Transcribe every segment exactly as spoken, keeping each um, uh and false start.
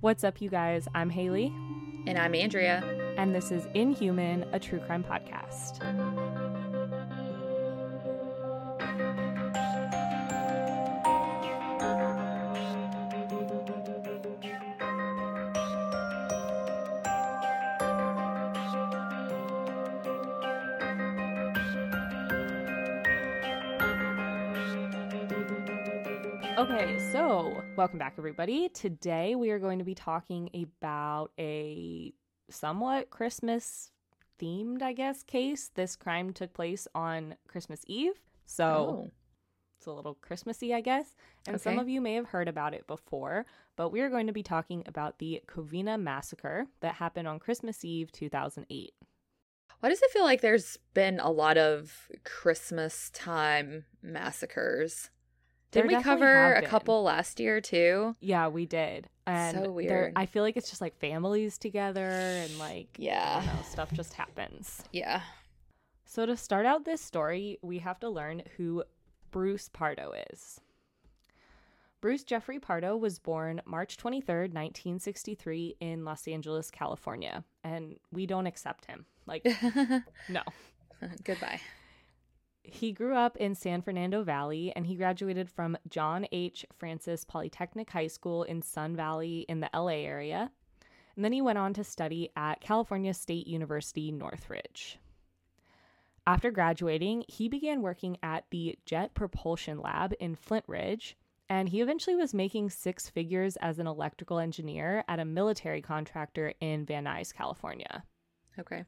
What's up, you guys? I'm Haley. And I'm Andrea. And this is Inhuman, a true crime podcast. Okay, so welcome back, everybody. Today we are going to be talking about a somewhat Christmas themed, I guess, case. This crime took place on Christmas Eve, so Oh. it's a little Christmassy, I guess. And Okay. some of you may have heard about it before, but we are going to be talking about the Covina Massacre that happened on Christmas Eve two thousand eight. Why does it feel like there's been a lot of Christmas time massacres? Didn't There we definitely cover have a been. couple last year too? Yeah, we did. And So there- weird. I feel like it's just like families together and like, I Yeah. don't know, stuff just happens. Yeah. So to start out this story, we have to learn who Bruce Pardo is. Bruce Jeffrey Pardo was born March twenty-third, nineteen sixty-three in Los Angeles, California. And we don't accept him. Like, no. Goodbye. He grew up in San Fernando Valley, and he graduated from John H. Francis Polytechnic High School in Sun Valley in the L A area. And then he went on to study at California State University, Northridge. After graduating, he began working at the Jet Propulsion Lab in Flint Ridge, and he eventually was making six figures as an electrical engineer at a military contractor in Van Nuys, California. Okay.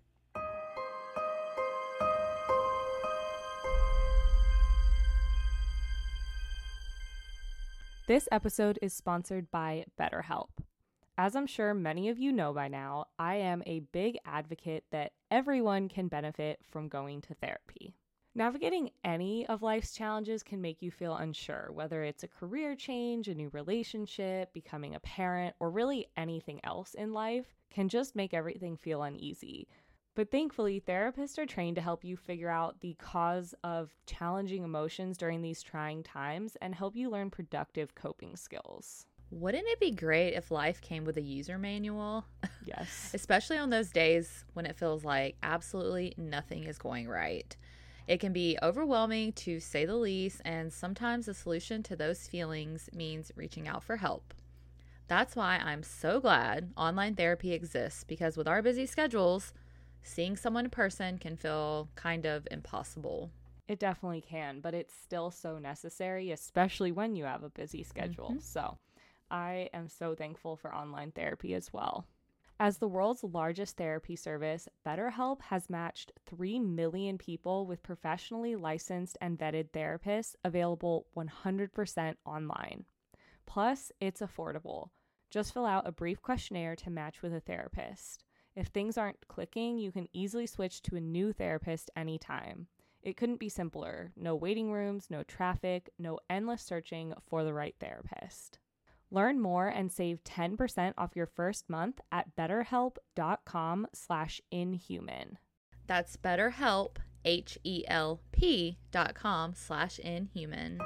This episode is sponsored by BetterHelp. As I'm sure many of you know by now, I am a big advocate that everyone can benefit from going to therapy. Navigating any of life's challenges can make you feel unsure, whether it's a career change, a new relationship, becoming a parent, or really anything else in life can just make everything feel uneasy. But thankfully, therapists are trained to help you figure out the cause of challenging emotions during these trying times and help you learn productive coping skills. Wouldn't it be great if life came with a user manual? Yes. Especially on those days when it feels like absolutely nothing is going right. It can be overwhelming, to say the least, and sometimes the solution to those feelings means reaching out for help. That's why I'm so glad online therapy exists, because with our busy schedules, seeing someone in person can feel kind of impossible. It definitely can, but it's still so necessary, especially when you have a busy schedule. Mm-hmm. So I am so thankful for online therapy as well. As the world's largest therapy service, BetterHelp has matched three million people with professionally licensed and vetted therapists available one hundred percent online. Plus, it's affordable. Just fill out a brief questionnaire to match with a therapist. If things aren't clicking, you can easily switch to a new therapist anytime. It couldn't be simpler. No waiting rooms, no traffic, no endless searching for the right therapist. Learn more and save ten percent off your first month at betterhelp.com slash inhuman. That's BetterHelp, H E L P dot com slash inhuman.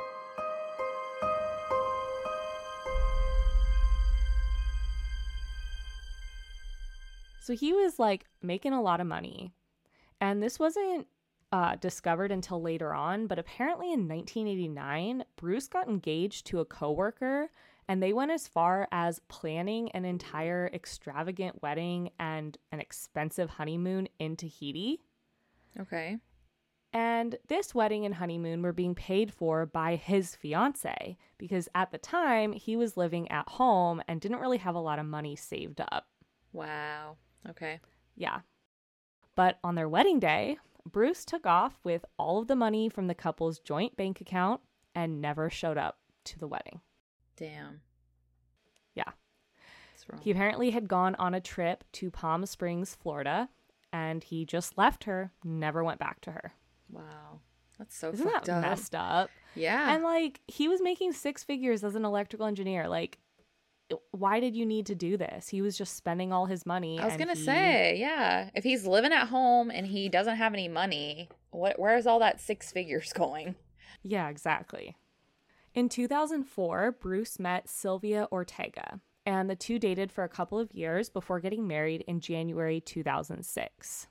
So he was like making a lot of money, and this wasn't uh, discovered until later on, but apparently in nineteen eighty-nine, Bruce got engaged to a coworker, and they went as far as planning an entire extravagant wedding and an expensive honeymoon in Tahiti. Okay. And this wedding and honeymoon were being paid for by his fiance, because at the time he was living at home and didn't really have a lot of money saved up. Wow. Okay. Yeah. But on their wedding day, Bruce took off with all of the money from the couple's joint bank account and never showed up to the wedding. Damn. Yeah. That's wrong. He apparently had gone on a trip to Palm Springs, Florida, and he just left her, never went back to her. Wow. That's so Isn't fucked that up. messed up? Yeah. And like, he was making six figures as an electrical engineer. Like, why did you need to do this? He was just spending all his money. I was and gonna he- say, yeah. If he's living at home and he doesn't have any money, what? Where's all that six figures going? Yeah, exactly. In two thousand four, Bruce met Sylvia Ortega, and the two dated for a couple of years before getting married in January two thousand six.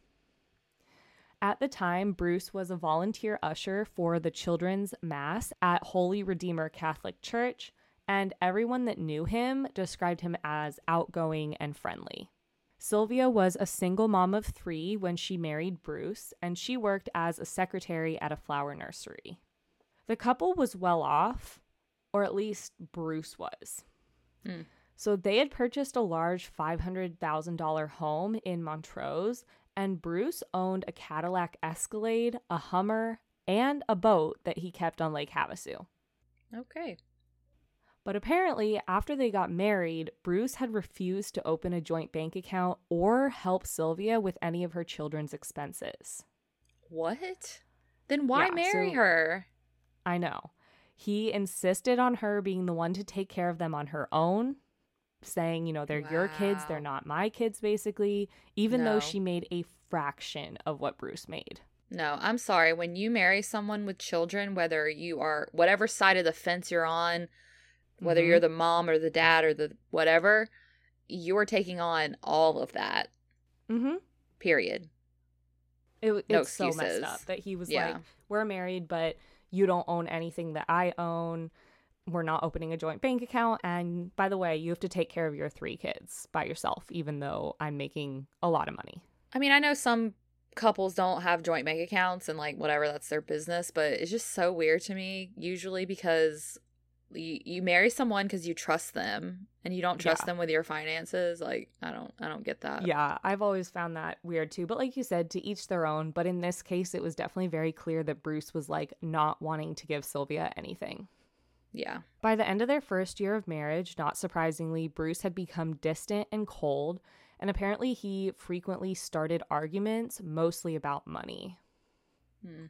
At the time, Bruce was a volunteer usher for the Children's Mass at Holy Redeemer Catholic Church, and everyone that knew him described him as outgoing and friendly. Sylvia was a single mom of three when she married Bruce, and she worked as a secretary at a flower nursery. The couple was well off, or at least Bruce was. Mm. So they had purchased a large five hundred thousand dollars home in Montrose, and Bruce owned a Cadillac Escalade, a Hummer, and a boat that he kept on Lake Havasu. Okay. But apparently, after they got married, Bruce had refused to open a joint bank account or help Sylvia with any of her children's expenses. What? Then why Yeah, marry so- her? I know. He insisted on her being the one to take care of them on her own, saying, you know, they're your kids, Wow. they're not my kids, basically, even No. though she made a fraction of what Bruce made. No, I'm sorry. When you marry someone with children, whether you are whatever side of the fence you're on, whether Mhm. you're the mom or the dad or the whatever, you're taking on all of that. Mm-hmm. Period. It, No it's so messed excuses. up that he was Yeah. like, we're married, but you don't own anything that I own. We're not opening a joint bank account. And by the way, you have to take care of your three kids by yourself, even though I'm making a lot of money. I mean, I know some couples don't have joint bank accounts and like whatever, that's their business, but it's just so weird to me usually because you, you marry someone because you trust them and you don't trust Yeah. them with your finances. Like, I don't, I don't get that. Yeah, I've always found that weird too. But like you said, to each their own. But in this case, it was definitely very clear that Bruce was like not wanting to give Sylvia anything. Yeah. By the end of their first year of marriage, not surprisingly, Bruce had become distant and cold, and apparently he frequently started arguments, mostly about money. Hmm.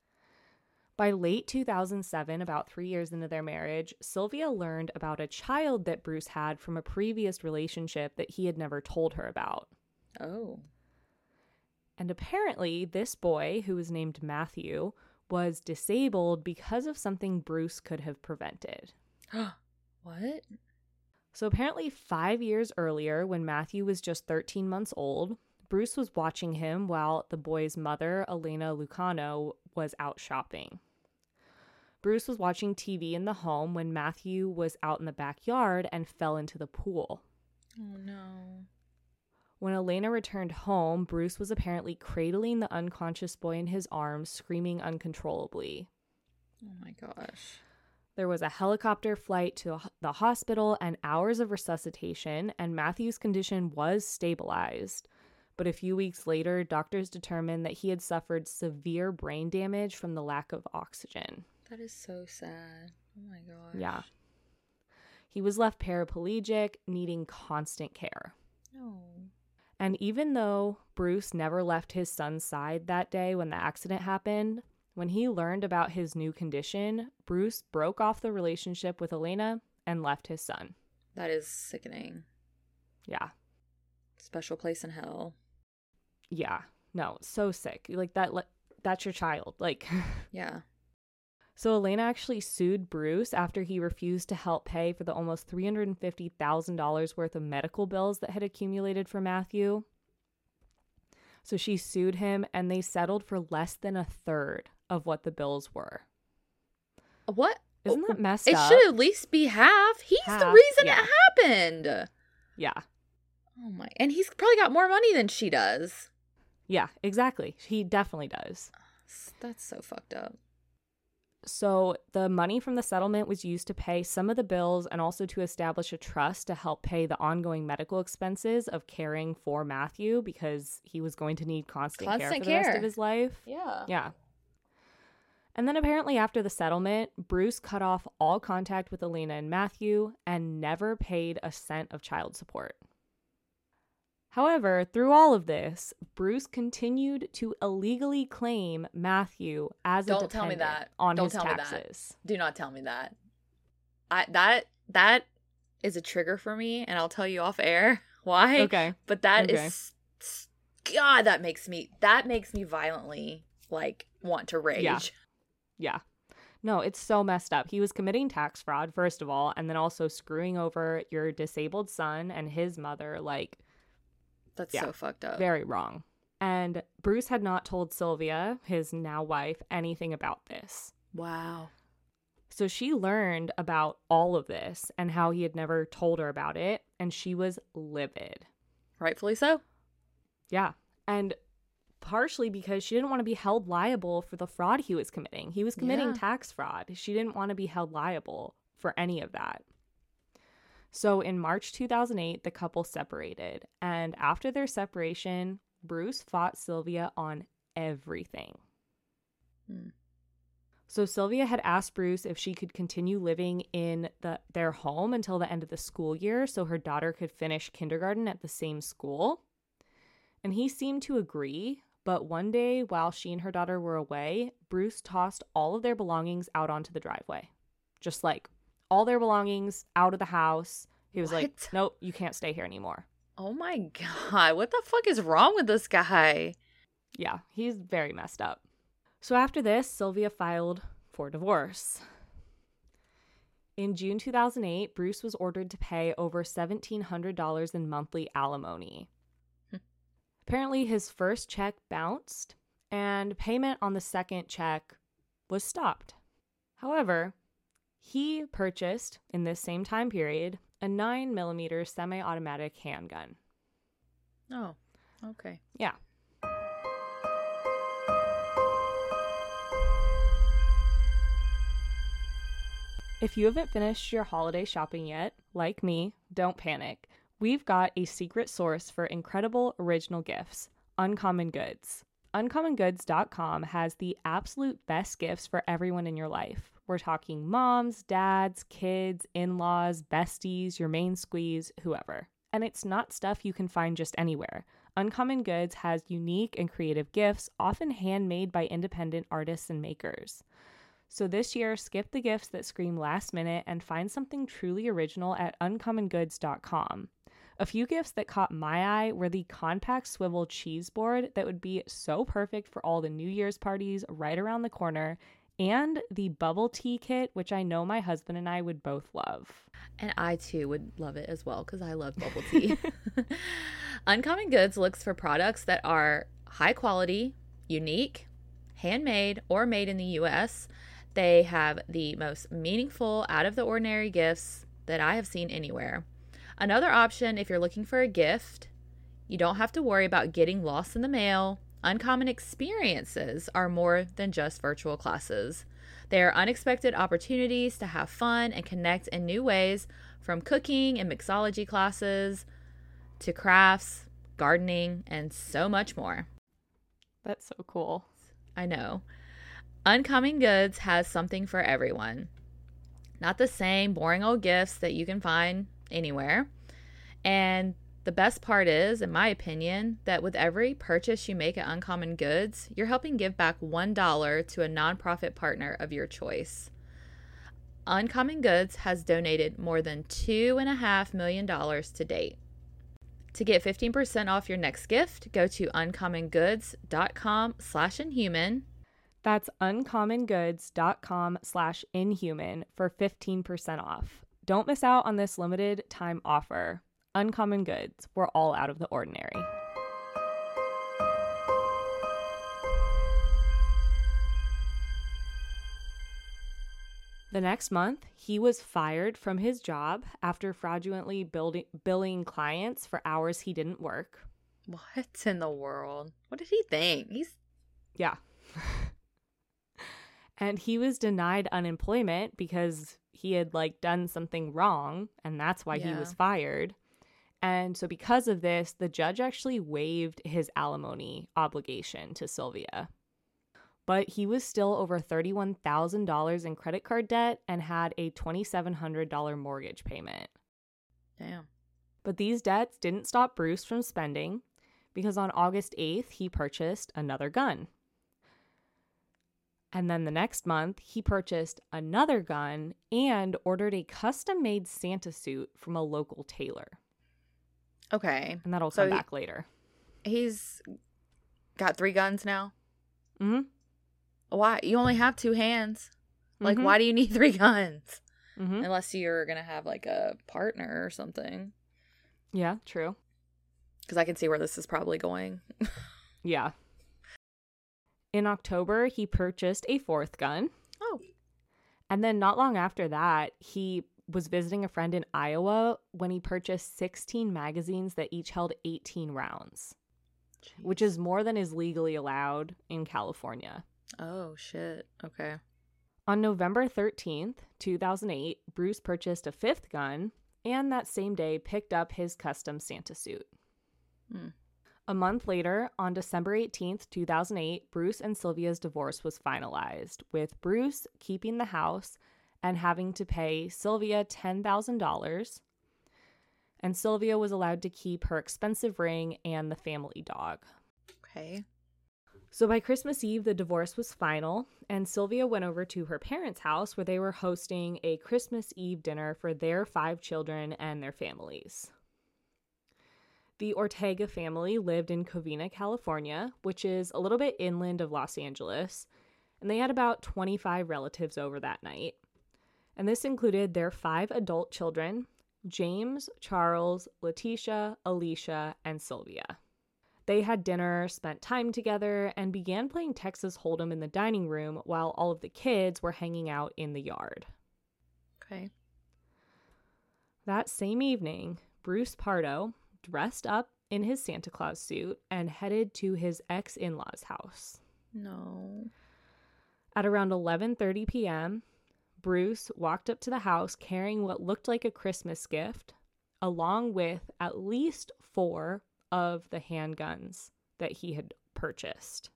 By late two thousand seven, about three years into their marriage, Sylvia learned about a child that Bruce had from a previous relationship that he had never told her about. Oh. And apparently, this boy, who was named Matthew, was disabled because of something Bruce could have prevented. What? So apparently five years earlier, when Matthew was just thirteen months old, Bruce was watching him while the boy's mother, Elena Lucano, was out shopping. Bruce was watching T V in the home when Matthew was out in the backyard and fell into the pool. Oh, no. When Elena returned home, Bruce was apparently cradling the unconscious boy in his arms, screaming uncontrollably. Oh, my gosh. There was a helicopter flight to the hospital and hours of resuscitation, and Matthew's condition was stabilized. But a few weeks later, doctors determined that he had suffered severe brain damage from the lack of oxygen. That is so sad. Oh, my gosh. Yeah. He was left paraplegic, needing constant care. No. And even though Bruce never left his son's side that day when the accident happened, when he learned about his new condition, Bruce broke off the relationship with Elena and left his son. That is sickening. Yeah. Special place in hell. Yeah. No, so sick. Like that that's your child. Like Yeah. So Elena actually sued Bruce after he refused to help pay for the almost three hundred fifty thousand dollars worth of medical bills that had accumulated for Matthew. So she sued him, and they settled for less than a third of what the bills were. What? Isn't that messed It up? should at least be half. He's the Half, reason yeah. it happened. Yeah. Oh my. And he's probably got more money than she does. Yeah, exactly. He definitely does. That's so fucked up. So the money from the settlement was used to pay some of the bills and also to establish a trust to help pay the ongoing medical expenses of caring for Matthew because he was going to need constant, care Constant for the rest care. of his life. Yeah. Yeah. And then apparently after the settlement, Bruce cut off all contact with Elena and Matthew and never paid a cent of child support. However, through all of this, Bruce continued to illegally claim Matthew as a Don't tell me dependent that. on Don't his tell me that. taxes. Do not tell me that. I that that is a trigger for me, and I'll tell you off air why. Okay. But that Okay. is God, that makes me that makes me violently like want to rage. Yeah. Yeah. No, it's so messed up. He was committing tax fraud, first of all, and then also screwing over your disabled son and his mother. Like, That's yeah, so fucked up. very wrong. And Bruce had not told Sylvia, his now wife, anything about this. Wow. So she learned about all of this and how he had never told her about it, and she was livid. Rightfully so. Yeah. And partially because she didn't want to be held liable for the fraud he was committing. He was committing Yeah. tax fraud. She didn't want to be held liable for any of that. So in March two thousand eight, the couple separated. And after their separation, Bruce fought Sylvia on everything. Hmm. So Sylvia had asked Bruce if she could continue living in the their home until the end of the school year so her daughter could finish kindergarten at the same school. And he seemed to agree, but one day while she and her daughter were away, Bruce tossed all of their belongings out onto the driveway. Just like all their belongings out of the house. He was like, What? nope, you can't stay here anymore. Oh my God. What the fuck is wrong with this guy? Yeah, he's very messed up. So after this, Sylvia filed for divorce. In June two thousand eight, Bruce was ordered to pay over seventeen hundred dollars in monthly alimony. Hmm. Apparently, his first check bounced, and payment on the second check was stopped. However, he purchased, in this same time period, a nine millimeter semi-automatic handgun. Oh, okay. Yeah. If you haven't finished your holiday shopping yet, like me, don't panic. We've got a secret source for incredible original gifts, Uncommon Goods. uncommon goods dot com has the absolute best gifts for everyone in your life. We're talking moms, dads, kids, in-laws, besties, your main squeeze, whoever. And it's not stuff you can find just anywhere. Uncommon Goods has unique and creative gifts, often handmade by independent artists and makers. So this year, skip the gifts that scream last minute and find something truly original at uncommon goods dot com. A few gifts that caught my eye were the compact swivel cheese board that would be so perfect for all the New Year's parties right around the corner, and the bubble tea kit, which I know my husband and I would both love. And I too would love it as well because I love bubble tea. Uncommon Goods looks for products that are high quality, unique, handmade, or made in the U S. They have the most meaningful, out of the ordinary gifts that I have seen anywhere. Another option, if you're looking for a gift, you don't have to worry about getting lost in the mail. Uncommon experiences are more than just virtual classes. They are unexpected opportunities to have fun and connect in new ways, from cooking and mixology classes to crafts, gardening, and so much more. That's so cool. I know. Uncommon Goods has something for everyone. Not the same boring old gifts that you can find anywhere. And the best part is, in my opinion, that with every purchase you make at Uncommon Goods, you're helping give back one dollar to a nonprofit partner of your choice. Uncommon Goods has donated more than two point five million dollars to date. To get fifteen percent off your next gift, go to uncommon goods dot com slash inhuman. That's uncommon goods dot com slash inhuman for fifteen percent off. Don't miss out on this limited time offer. Uncommon Goods, we're all out of the ordinary. The next month, he was fired from his job after fraudulently building, billing clients for hours he didn't work. What in the world? What did he think? He's Yeah. And he was denied unemployment because he had like done something wrong, and that's why Yeah. he was fired. And so because of this, the judge actually waived his alimony obligation to Sylvia. But he was still over thirty-one thousand dollars in credit card debt and had a two thousand seven hundred dollars mortgage payment. damn. But these debts didn't stop Bruce from spending, because on August eighth, he purchased another gun. And then the next month, he purchased another gun and ordered a custom-made Santa suit from a local tailor. Okay. And that'll So come he- back later. He's got three guns now. Mm-hmm. Why? You only have two hands. Like, Mhm. why do you need three guns? Mm-hmm. Unless you're going to have, like, a partner or something. Yeah, true. Because I can see where this is probably going. Yeah. In October, he purchased a fourth gun. Oh. And then not long after that, he was visiting a friend in Iowa when he purchased sixteen magazines that each held eighteen rounds, Jeez. which is more than is legally allowed in California. Oh, shit. Okay. On November thirteenth, two thousand eight, Bruce purchased a fifth gun and that same day picked up his custom Santa suit. Hmm. A month later, on December eighteenth, two thousand eight, Bruce and Sylvia's divorce was finalized, with Bruce keeping the house and having to pay Sylvia ten thousand dollars. And Sylvia was allowed to keep her expensive ring and the family dog. Okay. So by Christmas Eve, the divorce was final, and Sylvia went over to her parents' house where they were hosting a Christmas Eve dinner for their five children and their families. The Ortega family lived in Covina, California, which is a little bit inland of Los Angeles, and they had about twenty-five relatives over that night. And this included their five adult children, James, Charles, Letitia, Alicia, and Sylvia. They had dinner, spent time together, and began playing Texas Hold'em in the dining room while all of the kids were hanging out in the yard. Okay. That same evening, Bruce Pardo dressed up in his Santa Claus suit and headed to his ex-in-law's house. No. At around eleven thirty p.m., Bruce walked up to the house carrying what looked like a Christmas gift, along with at least four of the handguns that he had purchased.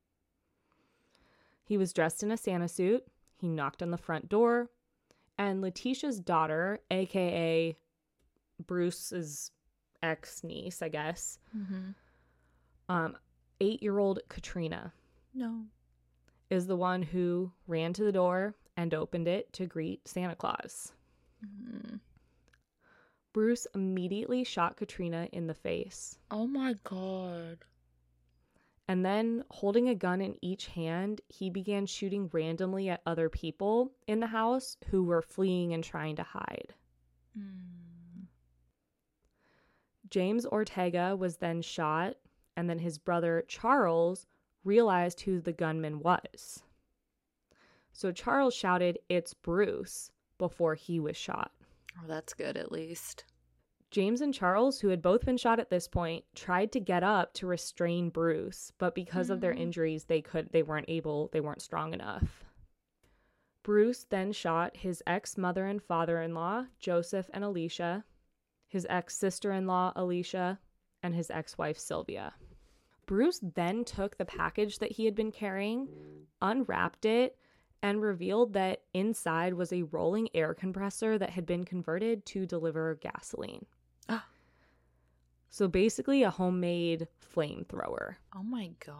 He was dressed in a Santa suit. He knocked on the front door, and Letitia's daughter, aka Bruce's ex-niece, I guess, Mm-hmm. um, eight-year-old Katrina, No. is the one who ran to the door and opened it to greet Santa Claus. Mm-hmm. Bruce immediately shot Katrina in the face. Oh my God. And then, holding a gun in each hand, he began shooting randomly at other people in the house who were fleeing and trying to hide. Mm. James Ortega was then shot, and then his brother Charles realized who the gunman was. So Charles shouted, "It's Bruce," before he was shot. Oh, that's good at least. James and Charles, who had both been shot at this point, tried to get up to restrain Bruce, but because of their Mm. injuries, they could they weren't able, they weren't strong enough. Bruce then shot his ex-mother and father-in-law, Joseph and Alicia, his ex-sister-in-law, Alicia, and his ex-wife, Sylvia. Bruce then took the package that he had been carrying, unwrapped it, and revealed that inside was a rolling air compressor that had been converted to deliver gasoline. Ah. So basically a homemade flamethrower. Oh my God.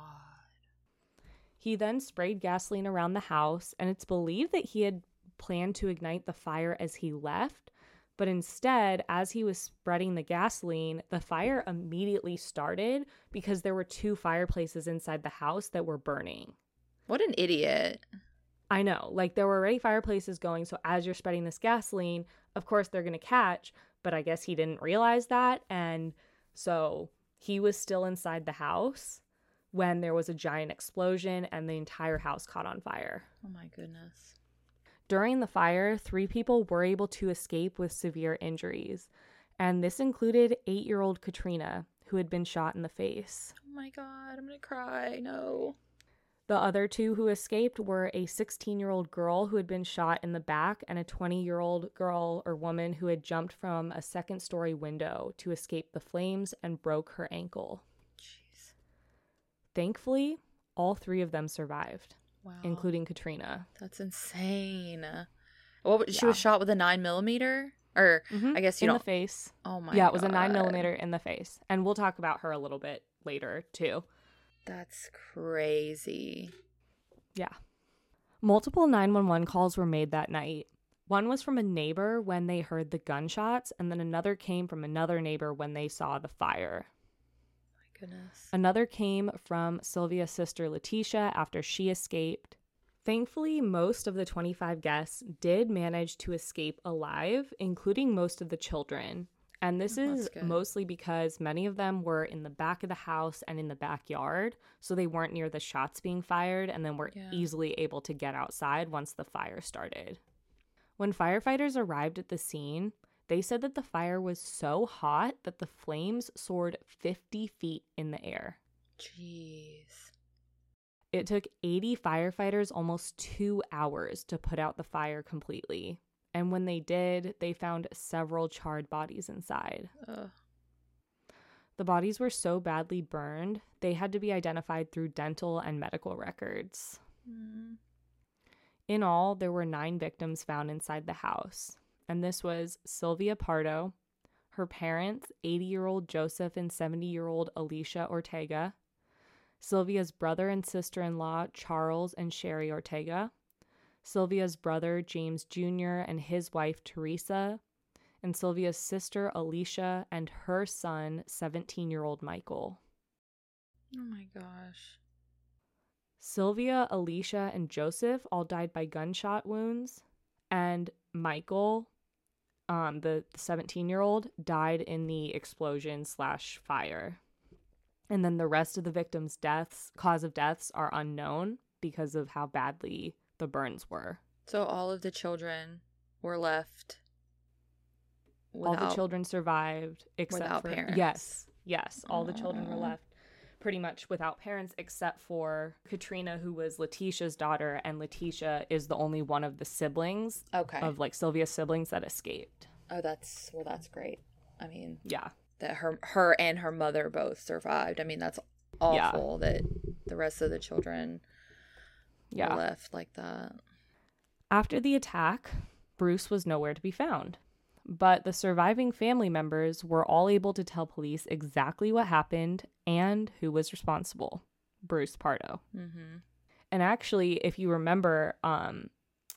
He then sprayed gasoline around the house, and it's believed that he had planned to ignite the fire as he left, but instead, as he was spreading the gasoline, the fire immediately started because there were two fireplaces inside the house that were burning. What an idiot. I know, like there were already fireplaces going, so as you're spreading this gasoline, of course they're going to catch, but I guess he didn't realize that, and so he was still inside the house when there was a giant explosion and the entire house caught on fire. Oh my goodness. During the fire, three people were able to escape with severe injuries, and this included eight-year-old Katrina, who had been shot in the face. Oh my God, I'm gonna cry. No. The other two who escaped were a sixteen-year-old girl who had been shot in the back and a twenty-year-old girl or woman who had jumped from a second-story window to escape the flames and broke her ankle. Jeez. Thankfully, all three of them survived, Wow. including Katrina. That's insane. What? She Yeah. was shot with a nine millimeter, or Mhm. I guess you in don't. the face. Oh my. Yeah, it was a nine God. millimeter in the face, and we'll talk about her a little bit later too. That's crazy. Yeah. Multiple nine one one calls were made that night. One was from a neighbor when they heard the gunshots, and then another came from another neighbor when they saw the fire. My goodness. Another came from Sylvia's sister Letitia after she escaped. Thankfully, most of the twenty-five guests did manage to escape alive, including most of the children. And this Oh, is that's good. mostly because many of them were in the back of the house and in the backyard, so they weren't near the shots being fired and then were Yeah. easily able to get outside once the fire started. When firefighters arrived at the scene, they said that the fire was so hot that the flames soared fifty feet in the air. Jeez. It took eighty firefighters almost two hours to put out the fire completely. And when they did, they found several charred bodies inside. Ugh. The bodies were so badly burned, they had to be identified through dental and medical records. Mm. In all, there were nine victims found inside the house. And this was Sylvia Pardo, her parents, eighty-year-old Joseph and seventy-year-old Alicia Ortega, Sylvia's brother and sister-in-law, Charles and Sherry Ortega, Sylvia's brother, James Junior, and his wife, Teresa, and Sylvia's sister, Alicia, and her son, seventeen-year-old Michael. Oh my gosh. Sylvia, Alicia, and Joseph all died by gunshot wounds, and Michael, um, the seventeen-year-old, died in the explosion slash fire. And then the rest of the victims' deaths, cause of deaths, are unknown because of how badly the burns were. So all of the children were left without, all the children survived except without for parents. Yes, yes, all the children were Aw. left pretty much without parents except for Katrina, who was Letitia's daughter, and Letitia is the only one of the siblings Okay. of like Sylvia's siblings that escaped. Oh, that's well. That's great. I mean, Yeah. that her her and her mother both survived. I mean, that's Yeah. awful that the rest of the children Yeah. were left like that. After the attack, Bruce was nowhere to be found. But the surviving family members were all able to tell police exactly what happened and who was responsible. Bruce Pardo. Mm-hmm. And actually, if you remember, um,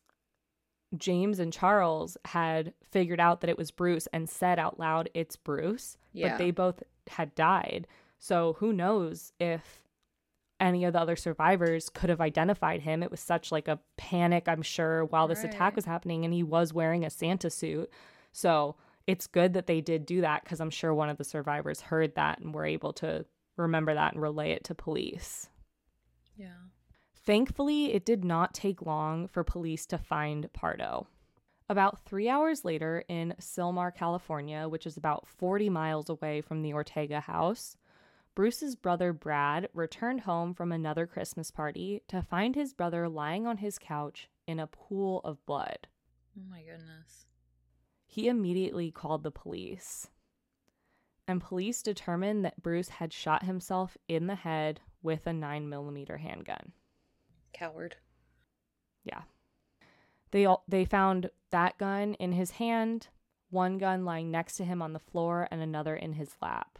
James and Charles had figured out that it was Bruce and said out loud, "It's Bruce." Yeah. But they both had died. So who knows if any of the other survivors could have identified him. It was such like a panic, I'm sure, while this Right. attack was happening, and he was wearing a Santa suit. So it's good that they did do that, because I'm sure one of the survivors heard that and were able to remember that and relay it to police. Yeah. Thankfully, it did not take long for police to find Pardo. About three hours later in Sylmar, California, which is about forty miles away from the Ortega house, Bruce's brother Brad returned home from another Christmas party to find his brother lying on his couch in a pool of blood. Oh my goodness. He immediately called the police. And police determined that Bruce had shot himself in the head with a nine millimeter handgun. Coward. Yeah. They all, they found that gun in his hand, one gun lying next to him on the floor, and another in his lap.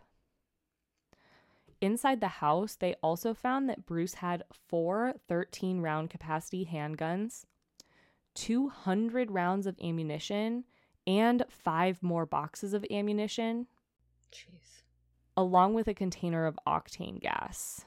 Inside the house, they also found that Bruce had four thirteen-round capacity handguns, two hundred rounds of ammunition, and five more boxes of ammunition, Jeez. along with a container of octane gas.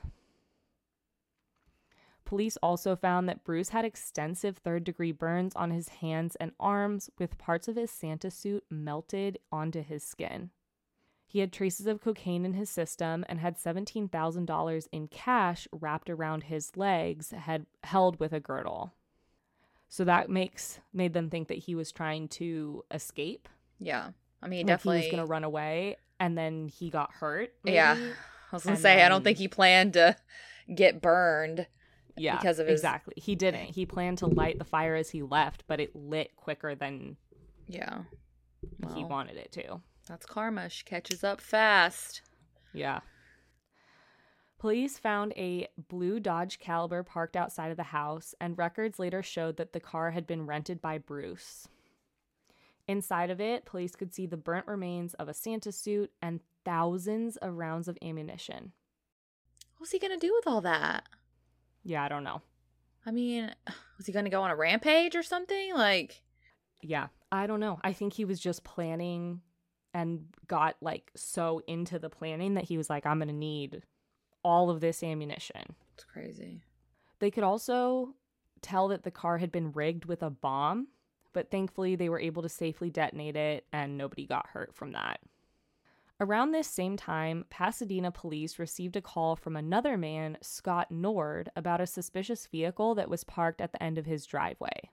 Police also found that Bruce had extensive third-degree burns on his hands and arms, with parts of his Santa suit melted onto his skin. He had traces of cocaine in his system and had seventeen thousand dollars in cash wrapped around his legs, had held with a girdle. So that makes made them think that he was trying to escape. Yeah. I mean, Like definitely. he was going to run away, and then he got hurt. Maybe. Yeah. I was going to And say, I don't then- think he planned to get burned. Yeah, because of his- exactly. He didn't. He planned to light the fire as he left, but it lit quicker than Yeah. he Well, wanted it to. that's karma. She catches up fast. Yeah. Police found a blue Dodge Caliber parked outside of the house, and records later showed that the car had been rented by Bruce. Inside of it, police could see the burnt remains of a Santa suit and thousands of rounds of ammunition. What's he going to do with all that? Yeah, I don't know. I mean, was he going to go on a rampage or something? Like, Yeah, I don't know. I think he was just planning and got like so into the planning that he was like, I'm going to need all of this ammunition. it's crazy. They could also tell that the car had been rigged with a bomb, but thankfully they were able to safely detonate it and nobody got hurt from that. Around this same time, Pasadena police received a call from another man, Scott Nord, about a suspicious vehicle that was parked at the end of his driveway.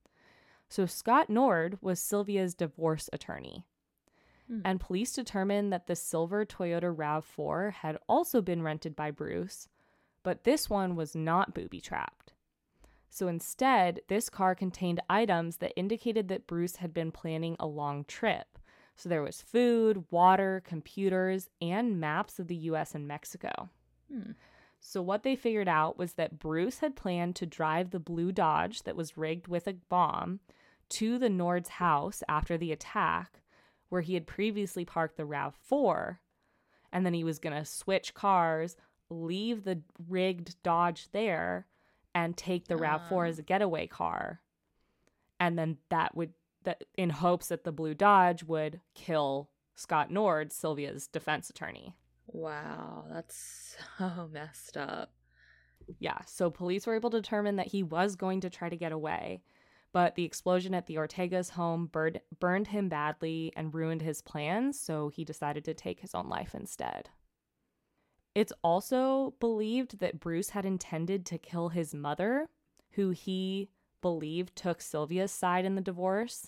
So Scott Nord was Sylvia's divorce attorney. Hmm. And police determined that the silver Toyota RAV four had also been rented by Bruce, but this one was not booby-trapped. So instead, this car contained items that indicated that Bruce had been planning a long trip. So there was food, water, computers, and maps of the U S and Mexico. Hmm. So what they figured out was that Bruce had planned to drive the blue Dodge that was rigged with a bomb to the Nord's house after the attack, where he had previously parked the RAV four, and then he was going to switch cars, leave the rigged Dodge there, and take the uh. RAV four as a getaway car. And then that would, that in hopes that the blue Dodge would kill Scott Nord, Sylvia's defense attorney. Wow, that's so messed up. Yeah, so police were able to determine that he was going to try to get away, but the explosion at the Ortega's home burned, burned him badly and ruined his plans, so he decided to take his own life instead. It's also believed that Bruce had intended to kill his mother, who he believed took Sylvia's side in the divorce.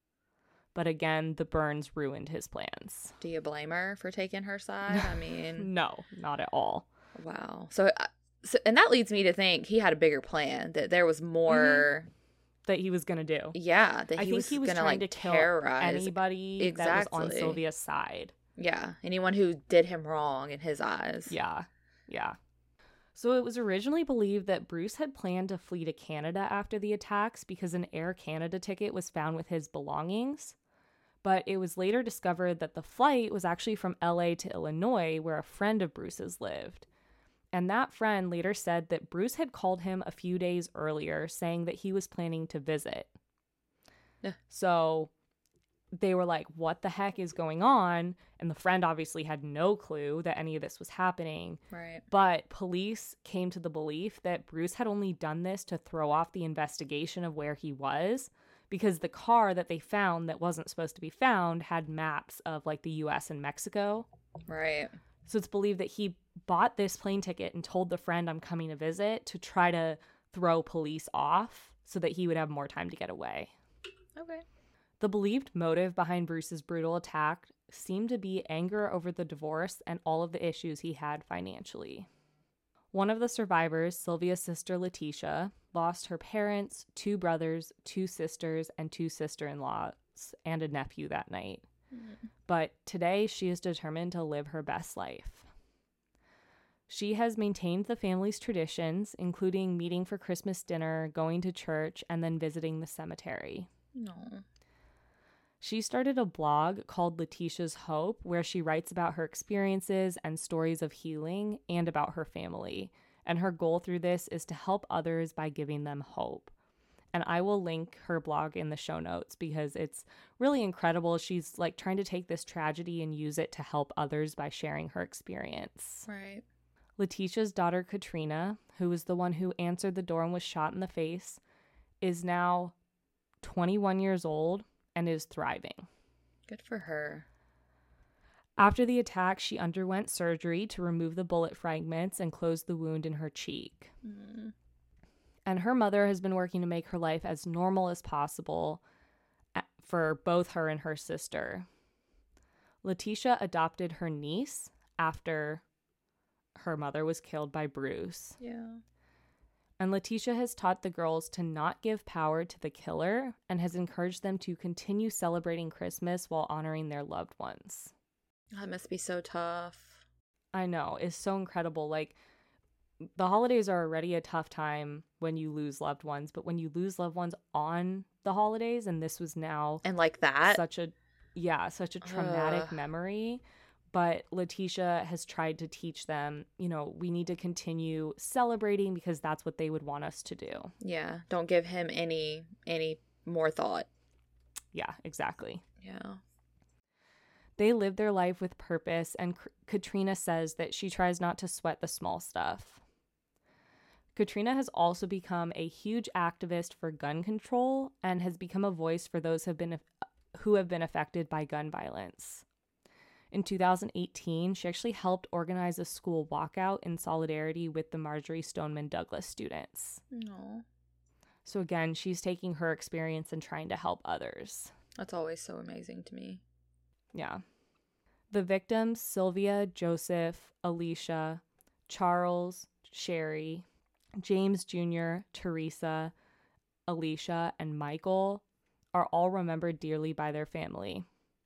But again, the burns ruined his plans. Do you blame her for taking her side? I mean... No, not at all. Wow. So, so, and that leads me to think he had a bigger plan, that there was more... Mm-hmm. That he was going to do. Yeah, that he I think was, he was gonna, trying like, to kill terrorize anybody exactly. that was on Sylvia's side. Yeah, anyone who did him wrong in his eyes. Yeah, yeah. So it was originally believed that Bruce had planned to flee to Canada after the attacks because an Air Canada ticket was found with his belongings. But it was later discovered that the flight was actually from L A to Illinois, where a friend of Bruce's lived. And that friend later said that Bruce had called him a few days earlier saying that he was planning to visit. Yeah. So they were like, what the heck is going on? And the friend obviously had no clue that any of this was happening. Right. But police came to the belief that Bruce had only done this to throw off the investigation of where he was, because the car that they found that wasn't supposed to be found had maps of like the U S and Mexico. Right. So it's believed that he bought this plane ticket and told the friend, I'm coming to visit, to try to throw police off so that he would have more time to get away. Okay. The believed motive behind Bruce's brutal attack seemed to be anger over the divorce and all of the issues he had financially. One of the survivors, Sylvia's sister Letitia, lost her parents, two brothers, two sisters, and two sister-in-laws, and a nephew that night. Mm. But today she is determined to live her best life. She has maintained the family's traditions, including meeting for Christmas dinner, going to church, and then visiting the cemetery. No. She started a blog called Letitia's Hope, where she writes about her experiences and stories of healing and about her family. And her goal through this is to help others by giving them hope. And I will link her blog in the show notes because it's really incredible. She's like trying to take this tragedy and use it to help others by sharing her experience. Right. Letitia's daughter, Katrina, who was the one who answered the door and was shot in the face, is now twenty-one years old and is thriving. Good for her. After the attack, she underwent surgery to remove the bullet fragments and close the wound in her cheek. Mm. And her mother has been working to make her life as normal as possible for both her and her sister. Letitia adopted her niece after her mother was killed by Bruce. Yeah. And Letitia has taught the girls to not give power to the killer and has encouraged them to continue celebrating Christmas while honoring their loved ones. That must be so tough. I know. It's so incredible. Like, the holidays are already a tough time when you lose loved ones, but when you lose loved ones on the holidays, and this was now... And like that? Such a, yeah, such a traumatic Ugh. memory. But Letitia has tried to teach them, you know, we need to continue celebrating because that's what they would want us to do. Yeah. Don't give him any any more thought. Yeah, exactly. Yeah. They live their life with purpose, and K- Katrina says that she tries not to sweat the small stuff. Katrina has also become a huge activist for gun control and has become a voice for those who have been, who have been affected by gun violence. In two thousand eighteen, she actually helped organize a school walkout in solidarity with the Marjory Stoneman Douglas students. No. So again, she's taking her experience and trying to help others. That's always so amazing to me. Yeah. The victims, Sylvia, Joseph, Alicia, Charles, Sherry, James Junior, Teresa, Alicia, and Michael, are all remembered dearly by their family.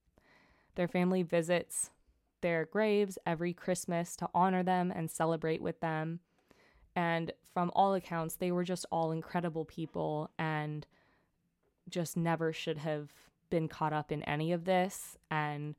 Their family visits their graves every Christmas to honor them and celebrate with them. And from all accounts, they were just all incredible people and just never should have been caught up in any of this. And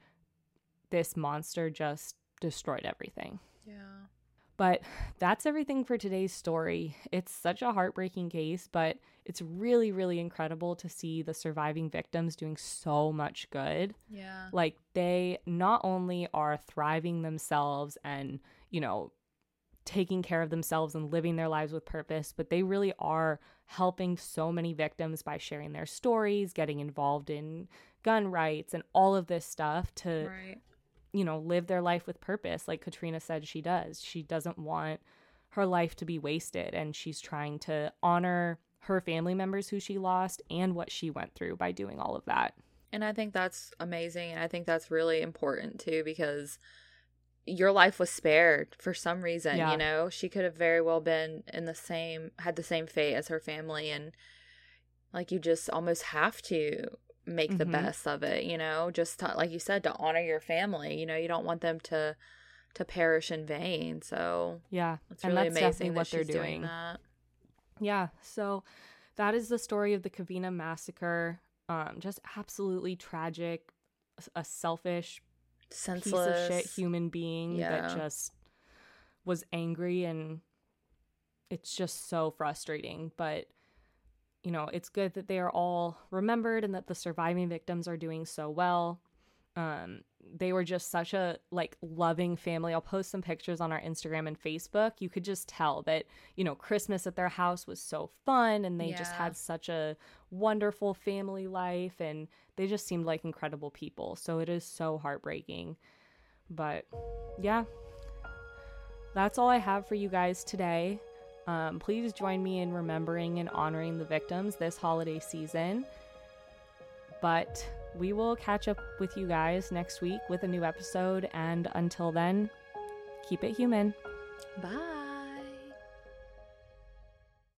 this monster just destroyed everything. Yeah. But that's everything for today's story. It's such a heartbreaking case, but it's really, really incredible to see the surviving victims doing so much good. Yeah. Like, they not only are thriving themselves and, you know, taking care of themselves and living their lives with purpose, but they really are helping so many victims by sharing their stories, getting involved in gun rights and all of this stuff to, Right. you know, live their life with purpose. Like Katrina said she does. She doesn't want her life to be wasted, and she's trying to honor her family members who she lost and what she went through by doing all of that. And I think that's amazing. And I think that's really important too, because your life was spared for some reason. Yeah. You know, she could have very well been in the same, had the same fate as her family. And like, you just almost have to make the Mhm. best of it, you know, just to, like you said, to honor your family. You know, you don't want them to to perish in vain. So Yeah. it's And really that's amazing definitely that what they're she's doing doing. that. Yeah, so that is the story of the Covina massacre. Um, just absolutely tragic, a selfish Senseless. piece of shit human being Yeah. that just was angry, and it's just so frustrating. But, you know, it's good that they are all remembered and that the surviving victims are doing so well. Um, they were just such a like loving family. I'll post some pictures on our Instagram and Facebook. You could just tell that, you know, Christmas at their house was so fun, and they just Yeah. had such a wonderful family life, and they just seemed like incredible people. So it is so heartbreaking. But yeah, that's all I have for you guys today. Um, please join me in remembering and honoring the victims this holiday season. But we will catch up with you guys next week with a new episode. And until then, keep it human. Bye.